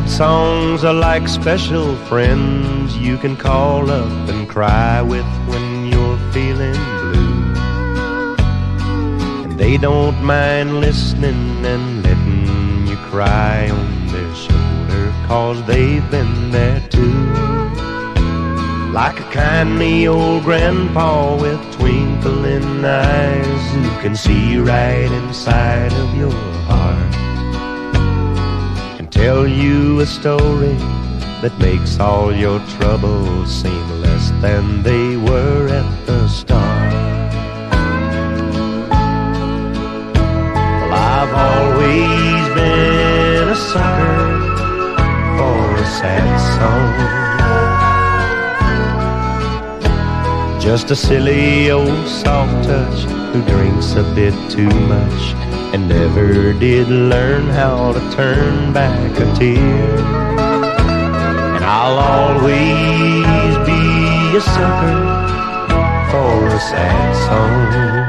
Sad songs are like special friends you can call up and cry with when you're feeling blue. And they don't mind listening and letting you cry on their shoulder, 'cause they've been there too. Like a kindly old grandpa with twinkling eyes who can see right inside of your heart, tell you a story that makes all your troubles seem less than they were at the start. Well, I've always been a sucker for a sad song, just a silly old soft touch who drinks a bit too much and never did learn how to turn back a tear. And I'll always be a sucker for a sad song.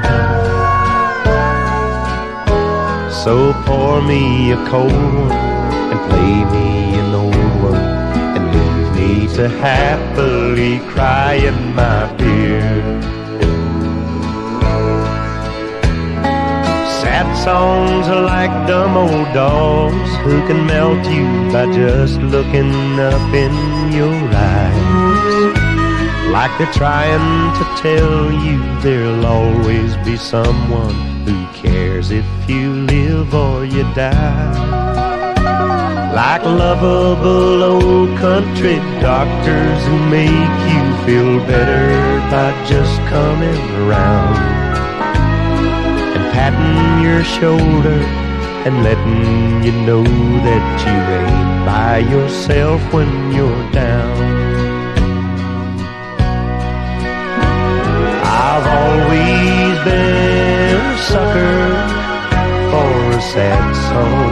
So pour me a cold one and play me an old one and leave me to happily cry in my beer. Sad songs are like dumb old dogs who can melt you by just looking up in your eyes. Like they're trying to tell you there'll always be someone who cares if you live or you die. Like lovable old country doctors who make you feel better by just coming around, patting your shoulder and letting you know that you ain't by yourself when you're down. I've always been a sucker for a sad song,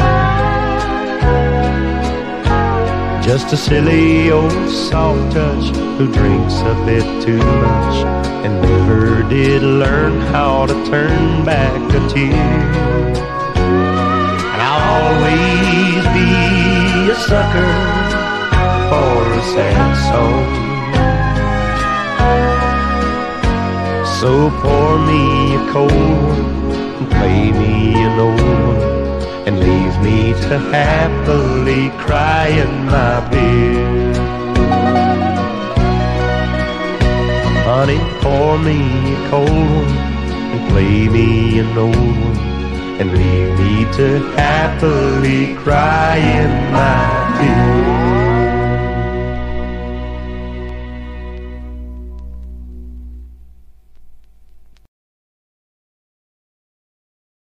just a silly old soft touch who drinks a bit too much and never did learn how to turn back a tear. And I'll always be a sucker for a sad song. So pour me a cold one and play me an old one and leave me to happily cry in my beer. Honey, pour me a cold one and play me an old one and leave me to happily cry in my beer.